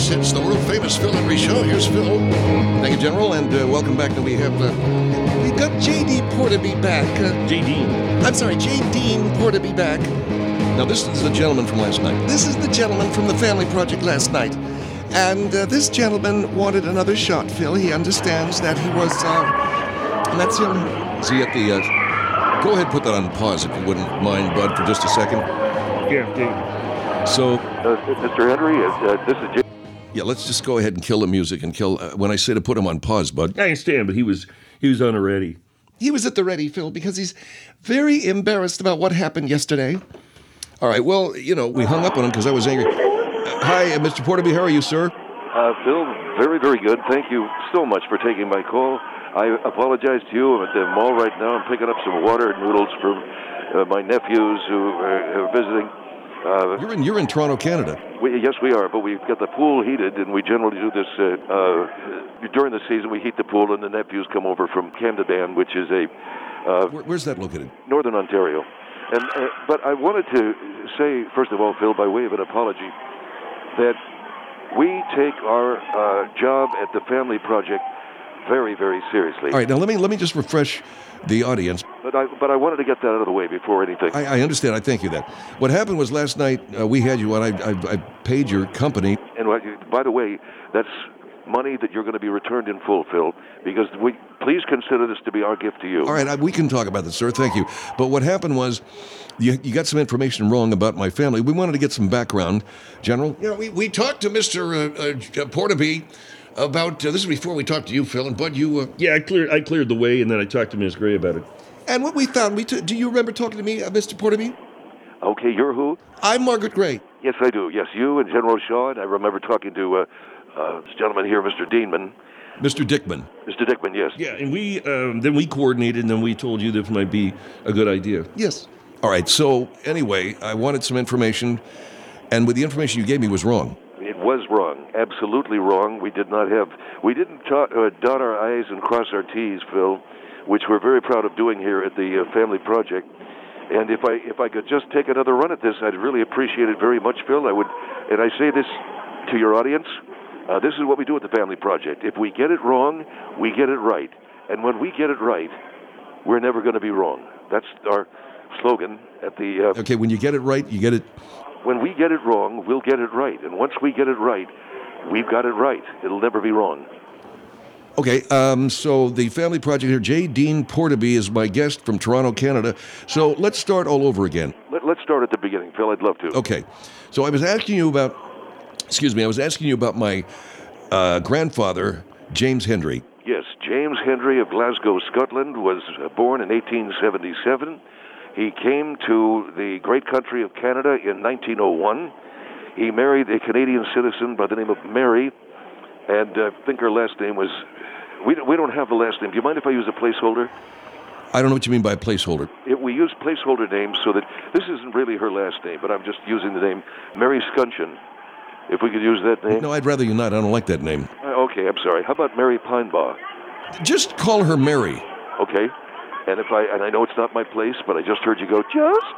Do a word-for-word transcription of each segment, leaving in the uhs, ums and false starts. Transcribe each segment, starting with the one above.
Yes, it's the world-famous Phil Henry Show. Here's Phil. Thank you, General, and uh, welcome back. And we have, uh, we've got J D Portaby back. Uh, J. Dean. I'm sorry, J. Dean Portaby back. Now, this is the gentleman from last night. This is the gentleman from the Family Project last night. And uh, this gentleman wanted another shot, Phil. He understands that he was, uh, and that's him. Is he at the, uh, go ahead, put that on pause if you wouldn't mind, Bud, for just a second. Yeah, Dean. So, uh, Mister Henry, uh, this is J. Yeah, let's just go ahead and kill the music and kill, uh, when I say to put him on pause, Bud. I understand, but he was he was on a ready. He was at the ready, Phil, because he's very embarrassed about what happened yesterday. All right, well, you know, we hung up on him because I was angry. Uh, hi, uh, Mister Portaby, how are you, sir? Uh, Phil, very, very good. Thank you so much for taking my call. I apologize to you. I'm at the mall right now. I'm picking up some water noodles from uh, my nephews who are, are visiting. Uh, you're in you're in Toronto, Canada. We, yes, we are, but we've got the pool heated, and we generally do this uh, uh, during the season. We heat the pool, and the nephews come over from Camden, which is a uh, Where, where's that located? Northern Ontario. And uh, but I wanted to say, first of all, Phil, by way of an apology, that we take our uh, job at the Family Project very, very seriously. All right, now let me let me just refresh the audience. But I but I wanted to get that out of the way before anything. I, I understand. I thank you that. What happened was last night uh, we had you on. I, I I paid your company. And what, by the way, that's money that you're going to be returned in full, Phil, because we please consider this to be our gift to you. All right, I, we can talk about this, sir. Thank you. But what happened was, you, you got some information wrong about my family. We wanted to get some background, General. Yeah, we, we talked to Mister Uh, uh, Portaby about uh, this is before we talked to you, Phil, and Bud, you. Uh, Yeah, I cleared I cleared the way, and then I talked to Miz Gray about it. and what we found, we t- do you remember talking to me, uh, Mister Portaby? Okay, you're who? I'm Margaret Gray. Yes, I do. Yes, you and General Shaw, and I remember talking to uh, uh, this gentleman here, Mister Deanman. Mister Dickman. Mister Dickman, yes. Yeah, and we um, then we coordinated, and then we told you this might be a good idea. Yes. All right, so anyway, I wanted some information, and with the information you gave me was wrong. It was wrong, absolutely wrong. We did not have, we didn't ta- uh, dot our I's and cross our T's, Phil, which we're very proud of doing here at the uh, Family Project. And if I if I could just take another run at this, I'd really appreciate it very much, Phil. I would, and I say this to your audience. Uh, this is what we do at the Family Project. If we get it wrong, we get it right. And when we get it right, we're never going to be wrong. That's our slogan at the... Uh, okay, when you get it right, you get it... When we get it wrong, we'll get it right. And once we get it right, we've got it right. It'll never be wrong. Okay, um, so the Family Project here, J. Dean Portaby is my guest from Toronto, Canada. So let's start all over again. Let, let's start at the beginning, Phil. I'd love to. Okay, so I was asking you about... Excuse me, I was asking you about my uh, grandfather, James Hendry. Yes, James Hendry of Glasgow, Scotland, was born in eighteen seventy-seven. He came to the great country of Canada in nineteen oh one. He married a Canadian citizen by the name of Mary, and uh, I think her last name was... We don't, we don't have the last name. Do you mind if I use a placeholder? I don't know what you mean by a placeholder. It, we use placeholder names so that this isn't really her last name, but I'm just using the name Mary Scuncheon. If we could use that name. No, I'd rather you not. I don't like that name. Uh, okay, I'm sorry. How about Mary Pinebaugh? Just call her Mary. Okay. And if I and I know it's not my place, but I just heard you go, just?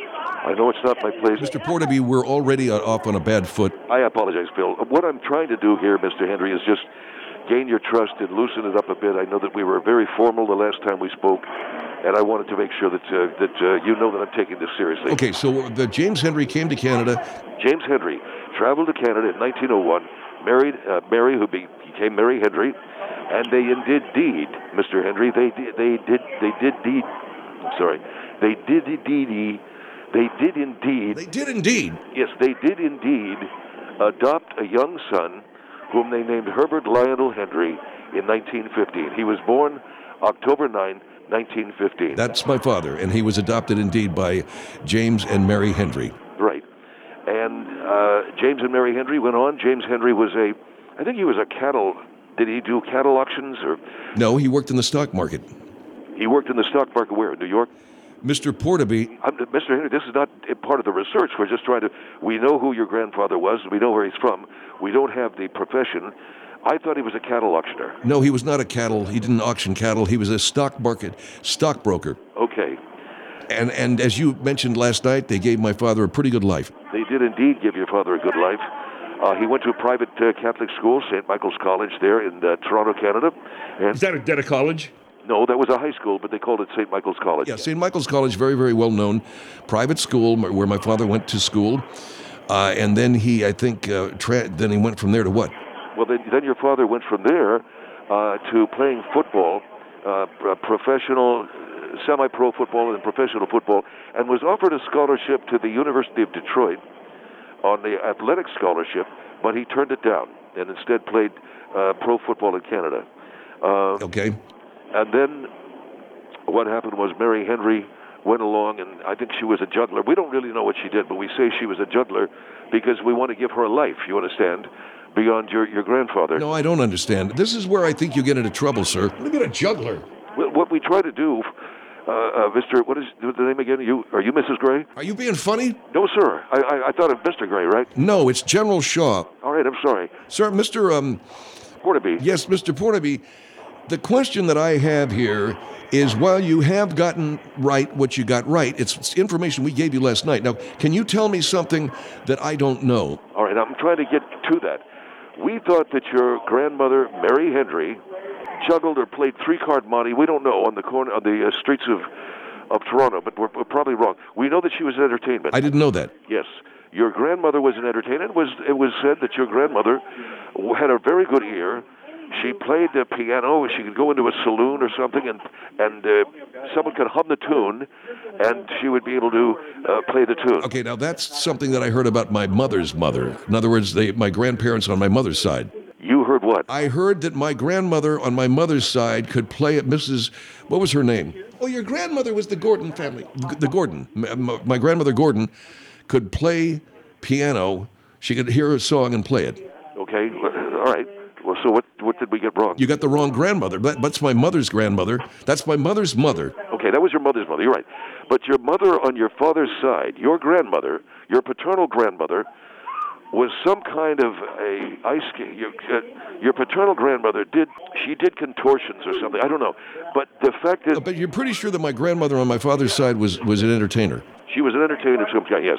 I know it's not my place. Mister Portaby, we're already off on a bad foot. I apologize, Bill. What I'm trying to do here, Mister Henry, is just gain your trust and loosen it up a bit. I know that we were very formal the last time we spoke, and I wanted to make sure that uh, that uh, you know that I'm taking this seriously. Okay, so the James Hendry came to Canada. James Hendry traveled to Canada in nineteen oh one, married uh, Mary, who be, became Mary Hendry, and they did deed, Mister Hendry. They did, they did, they did deed. I'm sorry, they did deed. They did indeed. They did indeed. Yes, they did indeed adopt a young son, whom they named Herbert Lionel Hendry in nineteen fifteen. He was born October ninth, nineteen fifteen. That's my father, and he was adopted indeed by James and Mary Hendry. Right. And uh, James and Mary Hendry went on. James Hendry was a, I think he was a cattle, did he do cattle auctions? Or? No, he worked in the stock market. He worked in the stock market where, in New York? Mister Portaby. I'm, Mister Henry, this is not part of the research. We're just trying to, we know who your grandfather was, we know where he's from. We don't have the profession. I thought he was a cattle auctioneer. No, he was not a cattle, he didn't auction cattle. He was a stock market stockbroker. Okay. And and as you mentioned last night, they gave my father a pretty good life. They did indeed give your father a good life. Uh, he went to a private uh, Catholic school, Saint Michael's College, there in uh, Toronto, Canada. And Is that a, that a college? no, that was a high school, but they called it Saint Michael's College. Yeah, Saint Michael's College, very, very well known, private school m- where my father went to school, uh, and then he, I think, uh, tra- then he went from there to what? Well, then, then your father went from there uh, to playing football, uh, p- professional, semi-pro football and professional football, and was offered a scholarship to the University of Detroit on the athletic scholarship, but he turned it down and instead played uh, pro football in Canada. Uh, Okay. And then what happened was Mary Henry went along, and I think she was a juggler. We don't really know what she did, but we say she was a juggler because we want to give her a life, you understand, beyond your, your grandfather. No, I don't understand. This is where I think you get into trouble, sir. Look at a juggler. Well, what we try to do, uh, uh, Mister What is the name again? You Are you Missus Gray? Are you being funny? No, sir. I, I, I thought of Mister Gray, right? No, it's General Shaw. All right, I'm sorry. Sir, Mister Um, Portaby. yes, Mister Pornaby, the question that I have here is, while you have gotten right what you got right, it's information we gave you last night. Now, can you tell me something that I don't know? All right, I'm trying to get to that. We thought that your grandmother, Mary Henry, juggled or played three-card monte. We don't know on the corner on the uh, streets of of Toronto, but we're, we're probably wrong. We know that she was an entertainment. I didn't know that. Yes, your grandmother was an entertainer. It was it was said that your grandmother had a very good ear. She played the piano. She could go into a saloon or something, and and uh, someone could hum the tune, and she would be able to uh, play the tune. Okay, now that's something that I heard about my mother's mother. In other words, they, my grandparents on my mother's side. You heard what? I heard that my grandmother on my mother's side could play at Missus What was her name? Oh, your grandmother was the Gordon family. The Gordon. My, my grandmother Gordon could play piano. She could hear a song and play it. Okay, all right. Well, so what what did we get wrong? You got the wrong grandmother. That, that's my mother's grandmother. That's my mother's mother. Okay, that was your mother's mother. You're right. But your mother on your father's side, your grandmother, your paternal grandmother, was some kind of a ice skate. Your, uh, your paternal grandmother did she did contortions or something. I don't know. But the fact is, But you're pretty sure that my grandmother on my father's side was, was an entertainer. she was an entertainer of some kind. Yes.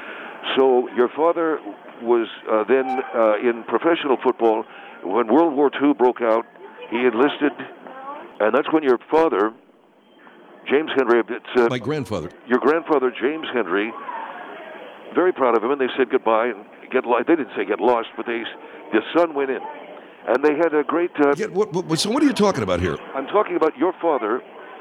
So your father was uh, then uh, in professional football. When World War Two broke out, he enlisted, and that's when your father, James Henry, it's, uh, My grandfather. your grandfather, James Henry, very proud of him, and they said goodbye and get lost. They didn't say get lost, but they, the son went in, and they had a great. Uh, Yeah, what, what, so what are you talking about here? I'm talking about your father,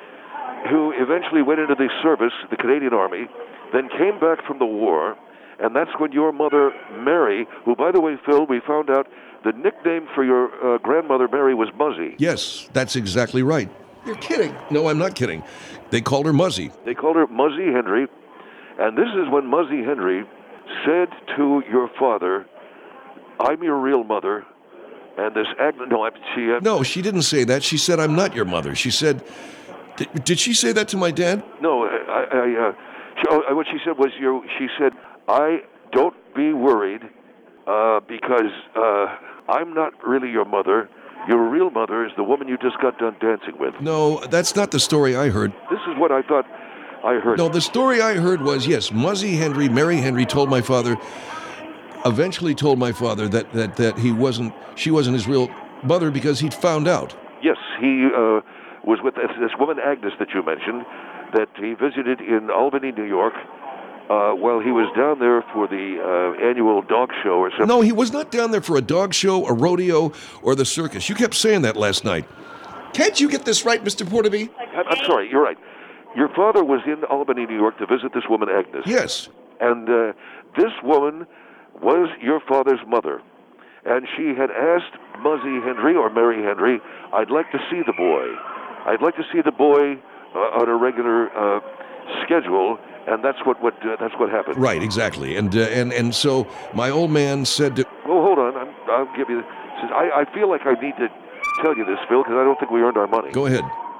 who eventually went into the service, the Canadian Army, then came back from the war, and that's when your mother, Mary, who, by the way, Phil, we found out the nickname for your uh, grandmother, Mary, was Muzzy. Yes, that's exactly right. You're kidding. No, I'm not kidding. They called her Muzzy. They called her Muzzy Henry, and this is when Muzzy Henry said to your father, "I'm your real mother," and this act. No, I- she. Uh, No, she didn't say that. She said, I'm not your mother. She said, did, did she say that to my dad? No, I. I uh, she, oh, what she said was, your. She said, "I don't be worried, uh, because uh, I'm not really your mother. Your real mother is the woman you just got done dancing with." No, that's not the story I heard. This is what I thought I heard. No, the story I heard was, yes, Muzzy Henry, Mary Henry told my father, eventually told my father that, that, that he wasn't, she wasn't his real mother because he'd found out. Yes, he uh, was with this, this woman, Agnes, that you mentioned, that he visited in Albany, New York, uh, while he was down there for the uh, annual dog show or something. No, he was not down there for a dog show, a rodeo, or the circus. You kept saying that last night. Can't you get this right, Mister Portaby? I'm, I'm sorry, you're right. Your father was in Albany, New York to visit this woman, Agnes. Yes. And uh, this woman was your father's mother. And she had asked Muzzy Henry, or Mary Henry, "I'd like to see the boy. I'd like to see the boy uh, on a regular uh, schedule." And that's what, what uh, that's what happened. Right, exactly. And uh, and and so my old man said to... Well, hold on. I'm, I'll give you. Says, I, I feel like I need to tell you this, Phil, because I don't think we earned our money. Go ahead.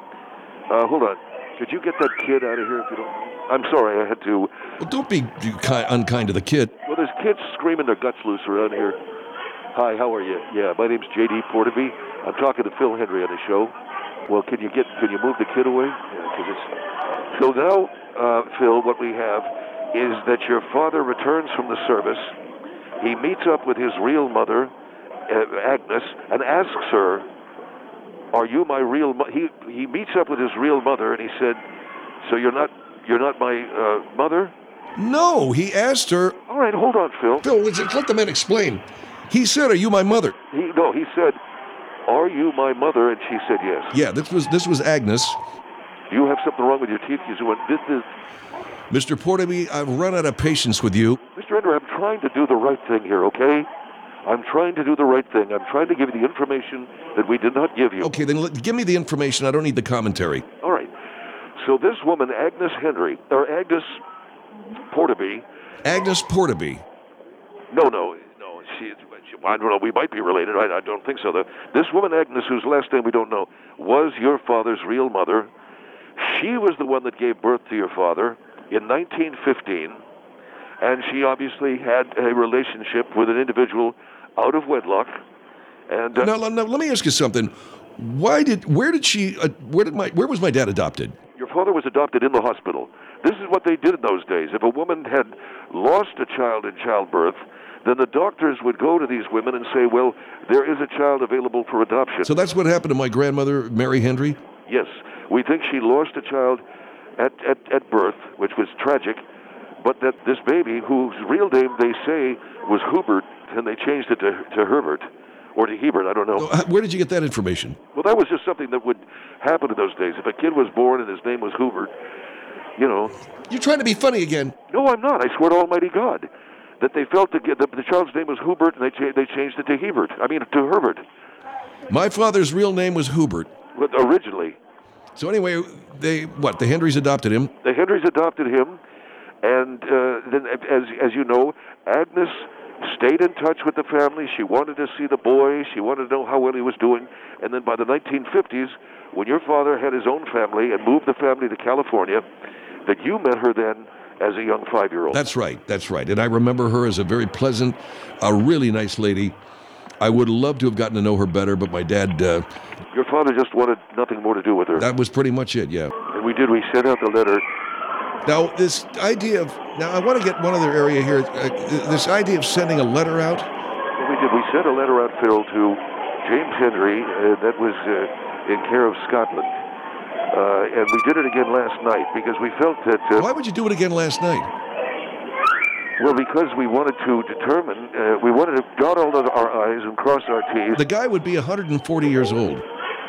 Uh, hold on. Could you get that kid out of here if you don't? I'm sorry, I had to. Well, don't be ki- unkind to the kid. Well, there's kids screaming their guts loose around here. Hi, how are you? Yeah, my name's J D Portaby. I'm talking to Phil Henry on the show. Well, can you get? Can you move the kid away? Yeah, 'cause it's. So now, uh, Phil, what we have is that your father returns from the service, he meets up with his real mother, uh, Agnes, and asks her, "Are you my real?" Mo-? He he meets up with his real mother, and he said, "So you're not you're not my uh, mother?" No, he asked her. All right, hold on, Phil. Phil, let's- let the man explain. He said, "Are you my mother?" He no, he said, "Are you my mother?" And she said, "Yes." Yeah, this was this was Agnes. Do you have something wrong with your teeth? He went, "This is." Mister Portaby, I've run out of patience with you. Mister Ender, I'm trying to do the right thing here, okay? I'm trying to do the right thing. I'm trying to give you the information that we did not give you. Okay, then let, give me the information. I don't need the commentary. All right. So this woman, Agnes Henry, or Agnes Portaby, Agnes Portaby. no, no, no, she, she I don't know, we might be related. I, I don't think so, though. This woman, Agnes, whose last name we don't know, was your father's real mother. She was the one that gave birth to your father in nineteen fifteen, and she obviously had a relationship with an individual out of wedlock. And uh, Now, now, let me ask you something. Why did? Where did she? Uh, where did my? Where was my dad adopted? your father was adopted in the hospital. This is what they did in those days. If a woman had lost a child in childbirth, then the doctors would go to these women and say, well, there is a child available for adoption. So that's what happened to my grandmother, Mary Henry. Yes, we think she lost a child at, at, at birth, which was tragic, but that this baby, whose real name they say was Hubert, and they changed it to, to Herbert, or to Hebert, I don't know. So, where did you get that information? Well, that was just something that would happen in those days. If a kid was born and his name was Hubert, you know. You're trying to be funny again. No, I'm not. I swear to Almighty God that they felt the, the, the child's name was Hubert, and they, cha- they changed it to Hebert. I mean, to Herbert. My father's real name was Hubert. But originally. So anyway, they what? The Henrys adopted him. The Henrys adopted him, and uh, then, as as you know, Agnes stayed in touch with the family. She wanted to see the boy. She wanted to know how well he was doing. And then by the nineteen fifties, when your father had his own family and moved the family to California, that you met her then as a young five-year-old. That's right. That's right. And I remember her as a very pleasant, a really nice lady. I would love to have gotten to know her better, but my dad, uh, Your father just wanted nothing more to do with her. that was pretty much it, yeah. And we did. We sent out the letter. Now, this idea of, now I want to get one other area here, uh, this idea of sending a letter out. Well, we did. We sent a letter out, Phil, to James Henry. Uh, that was uh, in care of Scotland. Uh, and we did it again last night because we felt that... Uh, Why would you do it again last night? Well, because we wanted to determine, uh, we wanted to dot all of our I's and cross our T's. The guy would be one hundred forty years old.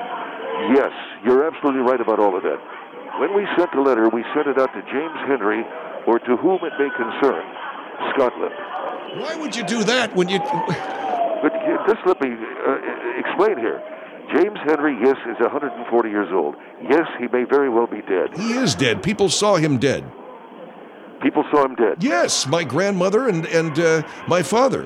Yes, you're absolutely right about all of that. When we sent the letter, we sent it out to James Henry, or to whom it may concern, Scotland. Why would you do that when you... But uh, just let me uh, explain here. James Henry, yes, is one hundred forty years old. Yes, he may very well be dead. He is dead. People saw him dead. People saw him dead. Yes, my grandmother and, and uh, my father.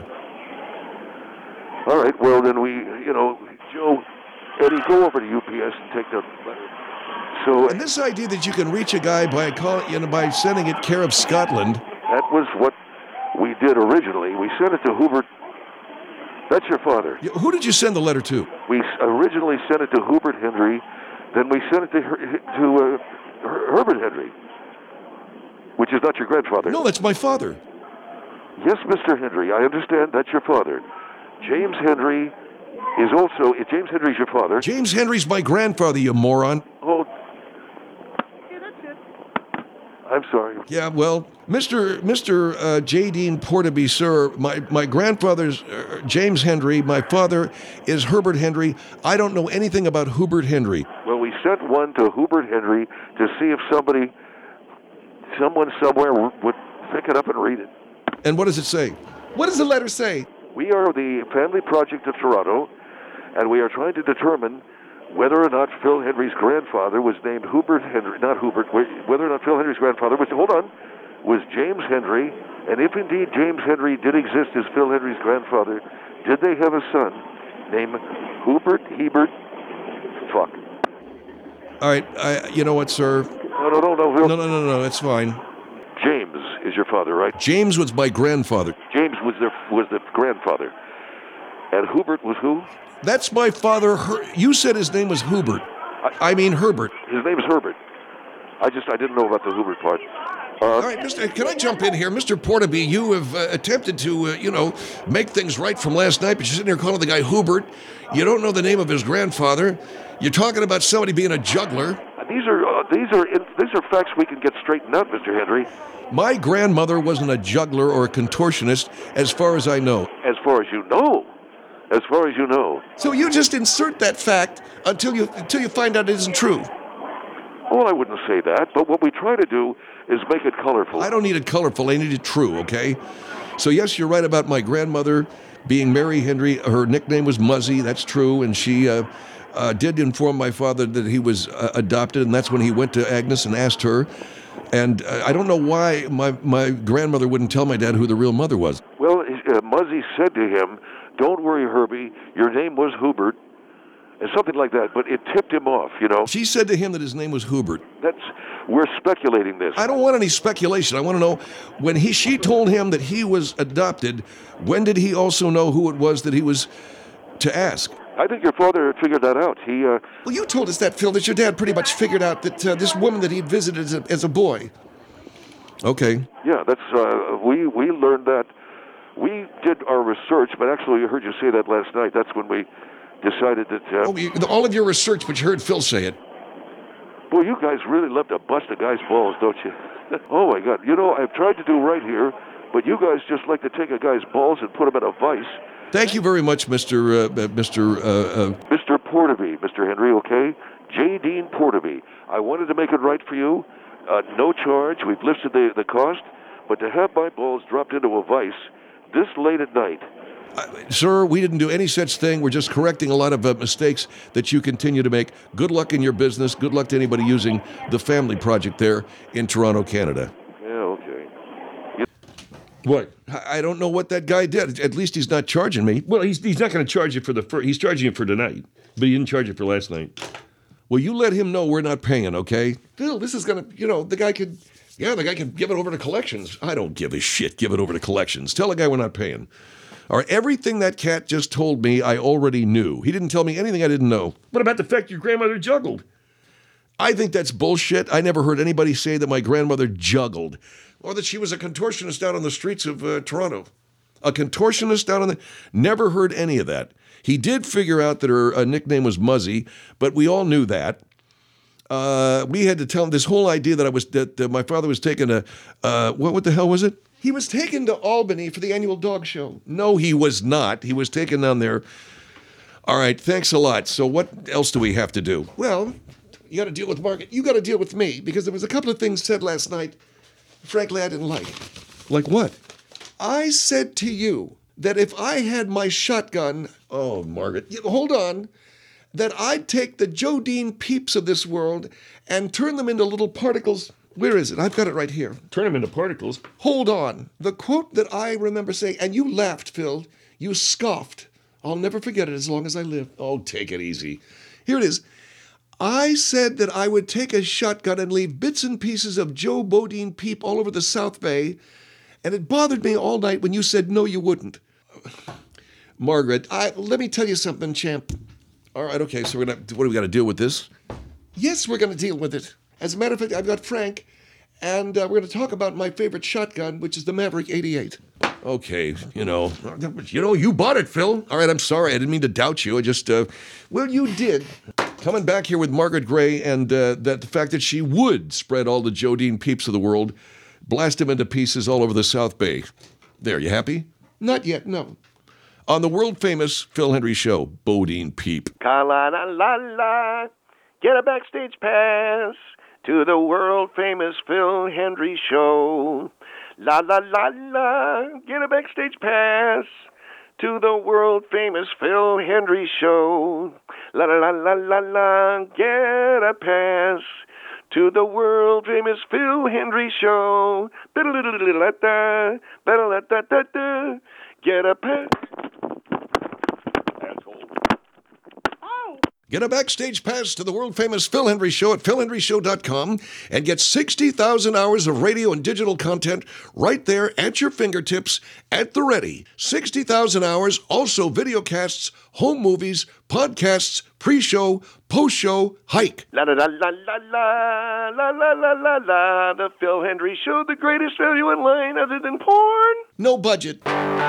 All right, well, then we, you know, Joe, Eddie, go over to U P S and take the letter. So, And this idea that you can reach a guy by call, you know, by sending it care of Scotland. that was what we did originally. We sent it to Hubert. That's your father. Who did you send the letter to? We s- originally sent it to Hubert Henry. Then we sent it to, Her- to uh, Her- Herbert Henry, which is not your grandfather. No, that's my father. Yes, Mister Henry, I understand that's your father. James Henry is also, if James Henry's your father. James Henry's my grandfather, you moron. Oh, I'm sorry. Yeah, well, Mister Mister Uh, J. Dean Portaby, sir, my, my grandfather's uh, James Henry. My father is Herbert Henry. I don't know anything about Hubert Henry. Well, we sent one to Hubert Henry to see if somebody, someone somewhere w- would pick it up and read it. And what does it say? What does the letter say? We are the Family Project of Toronto, and we are trying to determine whether or not Phil Henry's grandfather was named Hubert Henry, not Hubert, wh- whether or not Phil Henry's grandfather was, hold on, was James Henry, and if indeed James Henry did exist as Phil Henry's grandfather, did they have a son named Hubert Hebert? Fuck. All right, I, you know what, sir? No, no, no, no, Phil. No, no, no, no, that's fine. James is your father, right? James was my grandfather. James was their was the grandfather, and Hubert was who? That's my father. Her- you said his name was Hubert. I mean Herbert. His name is Herbert. I just I didn't know about the Hubert part. All right, Mister Can I jump in here? Mister Portaby, you have uh, attempted to, uh, you know, make things right from last night, but you're sitting here calling the guy Hubert. You don't know the name of his grandfather. You're talking about somebody being a juggler. These are uh, these are these are facts we can get straightened out, Mister Henry. My grandmother wasn't a juggler or a contortionist, as far as I know. As far as you know, as far as you know. So you just insert that fact until you until you find out it isn't true. Well, I wouldn't say that, but what we try to do is make it colorful. I don't need it colorful. I need it true. Okay. So yes, you're right about my grandmother being Mary Henry. Her nickname was Muzzy. That's true, and she. Uh, Uh, did inform my father that he was uh, adopted, and that's when he went to Agnes and asked her. And uh, I don't know why my, my grandmother wouldn't tell my dad who the real mother was. Well, uh, Muzzy said to him, "Don't worry, Herbie, your name was Hubert," and something like that, but it tipped him off, you know. She said to him that his name was Hubert. That's, we're speculating this. I don't want any speculation. I want to know, when he she told him that he was adopted, when did he also know who it was that he was to ask? I think your father figured that out. He, uh... Well, you told us that, Phil, that your dad pretty much figured out that uh, this woman that he'd visited as a, as a boy. Okay. Yeah, that's, uh, we, we learned that. We did our research, but actually I heard you say that last night. That's when we decided that... Uh... Oh, you, all of your research, but you heard Phil say it. Boy, you guys really love to bust a guy's balls, don't you? Oh, my God. You know, I've tried to do right here, but you guys just like to take a guy's balls and put them in a vice. Thank you very much, Mister Uh, Mister Uh, uh... Mister Portaby, Mister Henry, okay? J. Dean Portaby. I wanted to make it right for you. Uh, no charge. We've listed the, the cost. But to have my balls dropped into a vice this late at night... Uh, sir, we didn't do any such thing. We're just correcting a lot of uh, mistakes that you continue to make. Good luck in your business. Good luck to anybody using the Family Project there in Toronto, Canada. Yeah, okay. You... What? I don't know what that guy did. At least he's not charging me. Well, he's he's not going to charge you for the first. He's charging you for tonight, but he didn't charge you for last night. Well, you let him know we're not paying, okay? Phil, this is going to, you know, the guy could, yeah, the guy could give it over to collections. I don't give a shit. Give it over to collections. Tell the guy we're not paying. All right, everything that cat just told me, I already knew. He didn't tell me anything I didn't know. What about the fact your grandmother juggled? I think that's bullshit. I never heard anybody say that my grandmother juggled or that she was a contortionist out on the streets of uh, Toronto. A contortionist out on the... Never heard any of that. He did figure out that her uh, nickname was Muzzy, but we all knew that. Uh, we had to tell him this whole idea that I was that uh, my father was taking a... Uh, what, what the hell was it? He was taken to Albany for the annual dog show. No, he was not. He was taken down there. All right, thanks a lot. So what else do we have to do? Well, you got to deal with Margaret. You got to deal with me, because there was a couple of things said last night, frankly, I didn't like. Like what? I said to you that if I had my shotgun, oh, Margaret, hold on, that I'd take the Jodine Peeps of this world and turn them into little particles. Where is it? I've got it right here. Turn them into particles. Hold on. The quote that I remember saying, and you laughed, Phil. You scoffed. I'll never forget it as long as I live. Oh, take it easy. Here it is. I said that I would take a shotgun and leave bits and pieces of Joe Bodine Peep all over the South Bay, and it bothered me all night when you said no, you wouldn't. Margaret, I, let me tell you something, champ. All right, okay, so we're gonna, what do we got to deal with this? Yes, we're going to deal with it. As a matter of fact, I've got Frank, and uh, we're going to talk about my favorite shotgun, which is the Maverick eighty-eight. Okay, you know, you know, you bought it, Phil. All right, I'm sorry. I didn't mean to doubt you. I just, uh, well, you did. Coming back here with Margaret Gray and uh, that the fact that she would spread all the Jodine Peeps of the world, blast them into pieces all over the South Bay. There, you happy? Not yet, no. On the world-famous Phil Hendrie Show, Bodine Peep. Ka-la-la-la-la, get a backstage pass to the world-famous Phil Hendrie Show. La-la-la-la, get a backstage pass to the world-famous Phil Hendrie Show. La-la-la-la-la, get a pass to the world-famous Phil Hendrie Show. Ba-da-da-da-da-da, ba-da-da-da-da-da, get a pass. Asshole. Get a backstage pass to the world-famous Phil Hendry Show at phil hendry show dot com and get sixty thousand hours of radio and digital content right there at your fingertips at the ready. sixty thousand hours, also videocasts, home movies, podcasts, pre-show, post-show, hike. La la la la la la la la la la la. The Phil Hendry Show, the greatest value in line other than porn. No budget.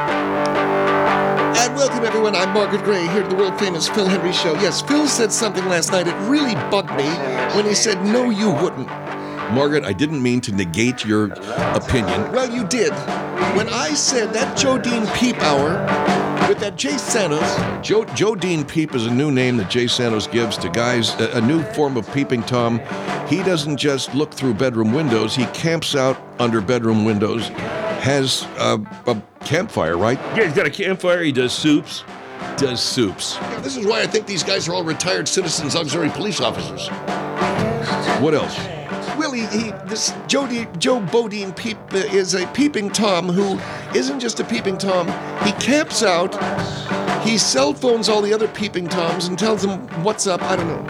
And welcome, everyone. I'm Margaret Gray, here at the world-famous Phil Hendry Show. Yes, Phil said something last night. It really bugged me when he said, no, you wouldn't. Margaret, I didn't mean to negate your opinion. Well, you did. When I said that Joe Dean Peep Hour with that Jay Santos. Joe, Joe Dean Peep is a new name that Jay Santos gives to guys, a, a new form of peeping Tom. He doesn't just look through bedroom windows. He camps out under bedroom windows, has a, a campfire, right? Yeah, he's got a campfire. He does soups. Does soups. Yeah, this is why I think these guys are all retired citizens auxiliary police officers. What else? Well, he, he this Joe, D, Joe Bodine Peep uh, is a peeping Tom who isn't just a peeping Tom. He camps out, he cell phones all the other peeping Toms and tells them what's up. I don't know.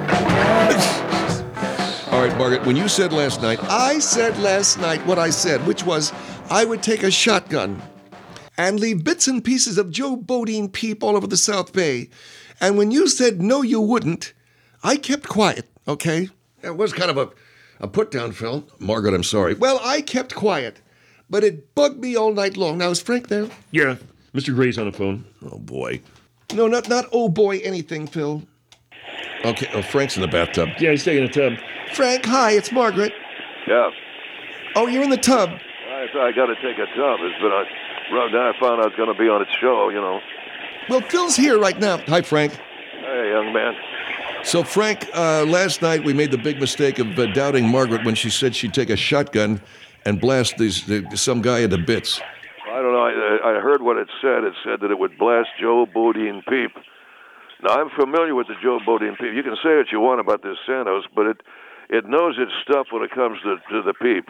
All right, Margaret, when you said last night, I said last night what I said, which was I would take a shotgun and leave bits and pieces of Joe Bodine Peep all over the South Bay. And when you said no, you wouldn't, I kept quiet, okay? It was kind of a A put down, Phil. Margaret, I'm sorry. Well, I kept quiet, but it bugged me all night long. Now, is Frank there? Yeah, Mister Gray's on the phone. Oh, boy. No, not, not oh, boy, anything, Phil. Okay, oh, Frank's in the bathtub. Yeah, he's taking a tub. Frank, hi, it's Margaret. Yeah. Oh, you're in the tub. I thought I got to take a tub. It's been a rough day. I found I was going to be on its show, you know. Well, Phil's here right now. Hi, Frank. Hey, young man. So, Frank, uh, last night we made the big mistake of uh, doubting Margaret when she said she'd take a shotgun and blast these uh, some guy into bits. I don't know. I, I heard what it said. It said that it would blast Joe Bodine Peep. Now, I'm familiar with the Joe Bodine Peep. You can say what you want about this Santos, but it it knows its stuff when it comes to, to the Peep.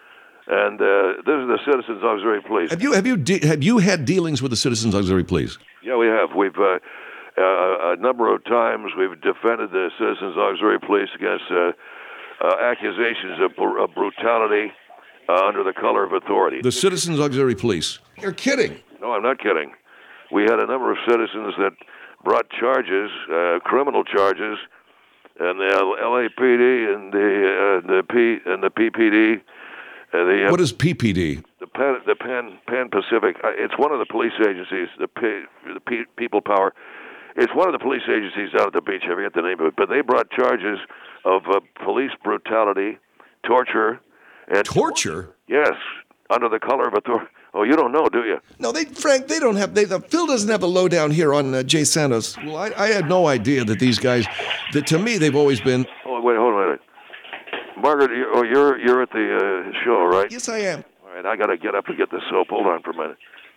And uh, this is the Citizens Auxiliary Police. Have you have you de- have you had dealings with the Citizens Auxiliary Police? Yeah, we have. We've uh, uh, a number of times we've defended the Citizens Auxiliary Police against uh, uh, accusations of, br- of brutality uh, under the color of authority. The Citizens Auxiliary Police. You're kidding. No, I'm not kidding. We had a number of citizens that brought charges, uh, criminal charges, and the L A P D and the uh, the P and the P P D. Uh, the, uh, what is P P D? The Pan the Pan Pan Pacific. Uh, it's one of the police agencies. The P, the P, People Power. It's one of the police agencies down at the beach. I forget the name of it, but they brought charges of uh, police brutality, torture, and torture. Yes, under the color of authority. Oh, you don't know, do you? No, they, Frank, they don't have. They, the, Phil doesn't have a lowdown here on uh, Jay Santos. Well, I, I had no idea that these guys. That to me, they've always been. Oh, wait, hold on a minute. Margaret, you, oh, you're you're at the uh, show, right? Yes, I am. All right, I got to get up and get the soap. Hold on for a minute.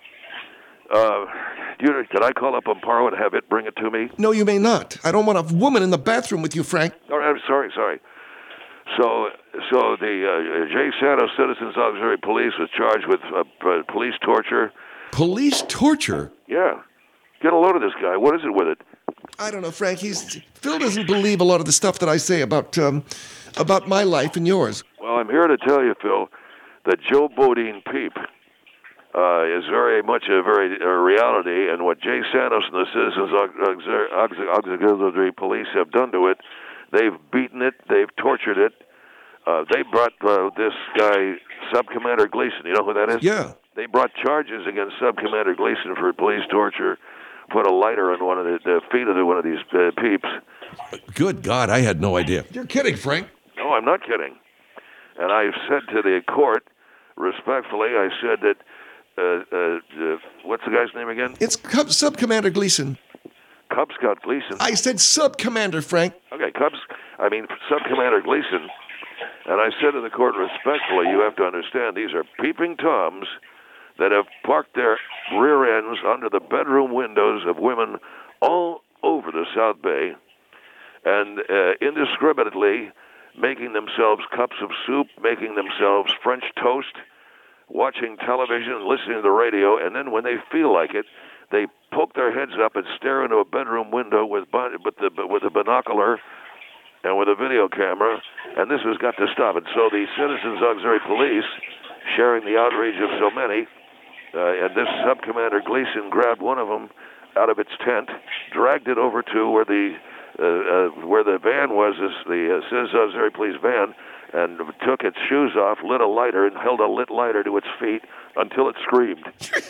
Uh, do you, could I call up Amparo and have it bring it to me? No, you may not. I don't want a woman in the bathroom with you, Frank. All right, I'm sorry, sorry. So, so the uh, Jay Santos Citizens Auxiliary Police was charged with uh, uh, police torture. Police torture? Yeah. Get a load of this guy. What is it with it? I don't know, Frank. He's Phil doesn't believe a lot of the stuff that I say about um, about my life and yours. Well, I'm here to tell you, Phil, that Joe Bodine Peep uh, is very much a very a reality, and what Jay Santos and the Citizens Auxiliary, Auxiliary Police have done to it, they've beaten it, they've tortured it. Uh, they brought uh, this guy, Subcommander Gleason. You know who that is? Yeah. They brought charges against Subcommander Gleason for police torture. Put a lighter in one of the, the feet of the, one of these uh, peeps. Good God, I had no idea. You're kidding, Frank. No, I'm not kidding. And I said to the court, respectfully, I said that, uh, uh, uh, what's the guy's name again? It's Cub, Sub-Commander Gleason. Cub Scout Gleason. I said Sub-Commander, Frank. Okay, Cubs, I mean Sub-Commander Gleason. And I said to the court respectfully, you have to understand, these are peeping Toms that have parked their rear ends under the bedroom windows of women all over the South Bay and uh, indiscriminately making themselves cups of soup, making themselves French toast, watching television, listening to the radio, and then when they feel like it, they poke their heads up and stare into a bedroom window with bin- with the with a binocular and with a video camera, and this has got to stop. And so the Citizens Auxiliary Police, sharing the outrage of so many, uh, and this Sub-Commander Gleason grabbed one of them out of its tent, dragged it over to where the uh, uh, where the van was, is the uh, Citizens Auxiliary Police van, and took its shoes off, lit a lighter, and held a lit lighter to its feet until it screamed.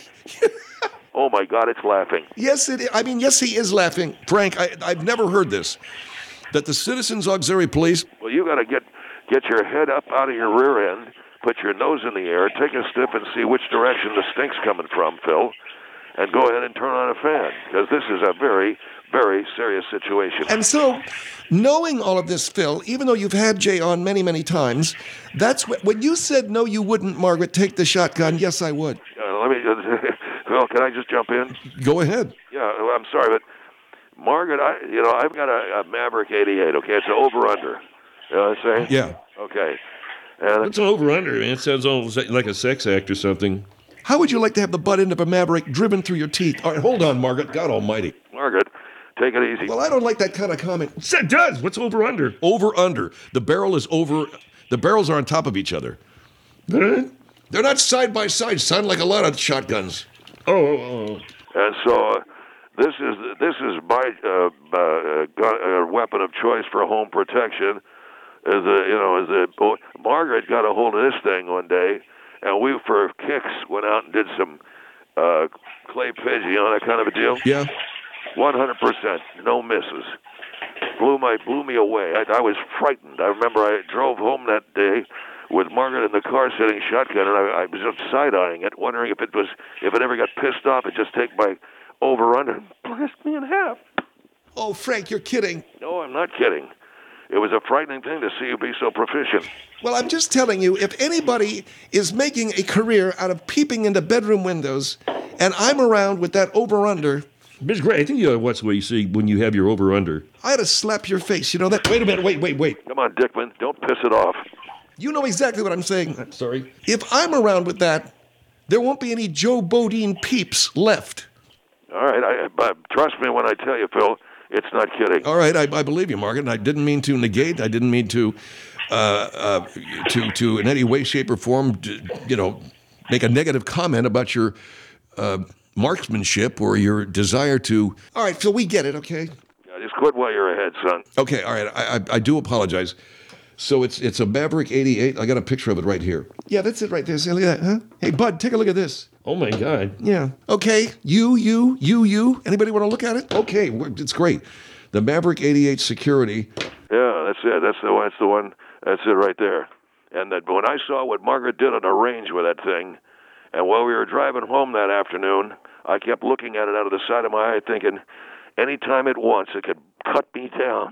Oh, my God, it's laughing. Yes, it. I mean, yes, he is laughing. Frank, I, I've never heard this, that the Citizens Auxiliary Police... Well, you got to get get your head up out of your rear end, put your nose in the air, take a sniff and see which direction the stink's coming from, Phil, and go ahead and turn on a fan, because this is a very, very serious situation. And so, knowing all of this, Phil, even though you've had Jay on many, many times, that's what, when you said, no, you wouldn't, Margaret, take the shotgun, yes, I would. Uh, let me... Phil, can I just jump in? Go ahead. Yeah, I'm sorry, but Margaret, I, you know, I've got a, a Maverick eighty-eight. Okay, it's an over/under. You know what I'm saying? Yeah. Okay. And It's an over-under, man. It sounds almost like a sex act or something. How would you like to have the butt end of a Maverick driven through your teeth? All right, hold on, Margaret. God almighty. Margaret, take it easy. Well, I don't like that kind of comment. It does. What's over-under? Over/under. The barrel is over. The barrels are on top of each other. Huh? They're not side by side, son, like a lot of shotguns. Oh, oh, oh. And so uh, this is this is my uh, uh, gun, uh, weapon of choice for home protection. As a, you know, as a oh, Margaret got a hold of this thing one day, and we, for kicks, went out and did some uh, clay pigeon, you know, that kind of a deal. Yeah. one hundred percent, no misses. Blew my blew me away. I, I was frightened. I remember I drove home that day with Margaret in the car sitting shotgun, and I, I was just side-eyeing it, wondering if it was if it ever got pissed off, it'd just take my over-under and blast me in half. Oh, Frank, you're kidding. No, I'm not kidding. It was a frightening thing to see you be so proficient. Well, I'm just telling you, if anybody is making a career out of peeping into bedroom windows, and I'm around with that over-under, Miss Gray, I think you ought to watch the way you see when you have your over-under. I had to slap your face. You know that? Wait a minute. Wait, wait, wait. Come on, Dickman, don't piss it off. You know exactly what I'm saying. Sorry. If I'm around with that, there won't be any Joe Bodine peeps left. All right, I, but trust me when I tell you, Phil, it's not kidding. All right, I, I believe you, Margaret. And I didn't mean to negate. I didn't mean to, uh, uh, to, to in any way, shape, or form, d- you know, make a negative comment about your uh, marksmanship or your desire to. All right, Phil, we get it. Okay. Yeah, just quit while you're ahead, son. Okay. All right. I, I, I do apologize. So it's it's a Maverick eighty-eight. I got a picture of it right here. Yeah, that's it right there. See, look at that, huh? Hey, Bud, take a look at this. Oh, my God. Yeah. Okay. You, you, you, you. Anybody want to look at it? Okay. It's great. The Maverick eighty-eight Security. Yeah, that's it. That's the one. That's the one. That's it right there. And that when I saw what Margaret did on a range with that thing, and while we were driving home that afternoon, I kept looking at it out of the side of my eye, thinking, anytime it wants, it could cut me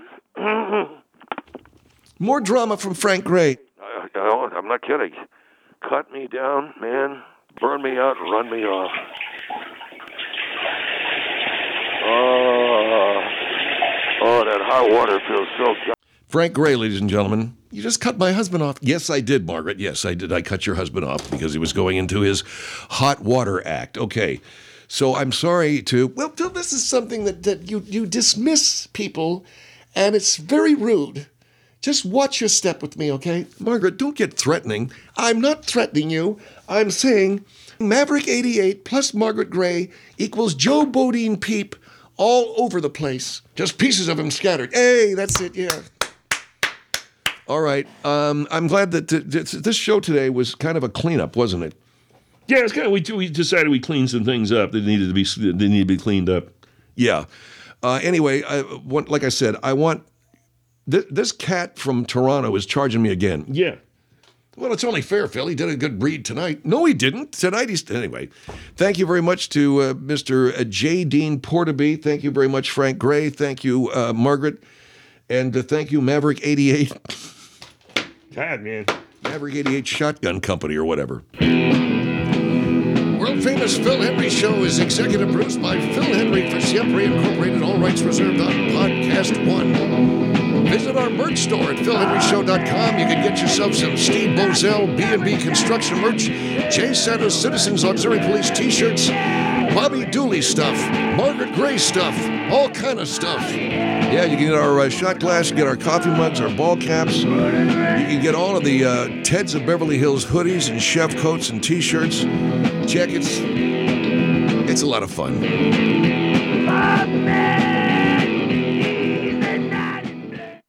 down. More drama from Frank Gray. I, I, I'm not kidding. Cut me down, man. Burn me out, run me off. Oh, oh, that hot water feels so good. Frank Gray, ladies and gentlemen. You just cut my husband off. Yes, I did, Margaret. Yes, I did. I cut your husband off because he was going into his hot water act. Okay. So I'm sorry to... Well, Phil, this is something that, that you, you dismiss people, and it's very rude. Just watch your step with me, okay? Margaret, don't get threatening. I'm not threatening you. I'm saying Maverick eighty-eight plus Margaret Gray equals Joe Bodine Peep all over the place. Just pieces of him scattered. Hey, that's it, yeah. All right. Um, I'm glad that th- th- this show today was kind of a cleanup, wasn't it? Yeah, it's kind of, we, we decided we cleaned some things up that needed to be, they needed to be cleaned up. Yeah. Uh, anyway, I want, like I said, I want... This, this cat from Toronto is charging me again. Yeah. Well, it's only fair, Phil. He did a good breed tonight. No, he didn't. Tonight he's... Anyway, thank you very much to uh, Mister J. Dean Portaby. Thank you very much, Frank Gray. Thank you, uh, Margaret. And uh, thank you, Maverick eighty-eight. God, man. Maverick eighty-eight Shotgun Company or whatever. World-famous Phil Henry Show is executive produced by Phil Henry for Siempre Incorporated. All rights reserved on Podcast One. Visit our merch store at phil henry show dot com. You can get yourself some Steve Bozell B and B construction merch, Jay Santos Citizens Auxiliary Police t-shirts, Bobby Dooley stuff, Margaret Gray stuff, all kind of stuff. Yeah, you can get our uh, shot glass, you can get our coffee mugs, our ball caps. You can get all of the uh, Teds of Beverly Hills hoodies and chef coats and t-shirts, jackets. It's a lot of fun.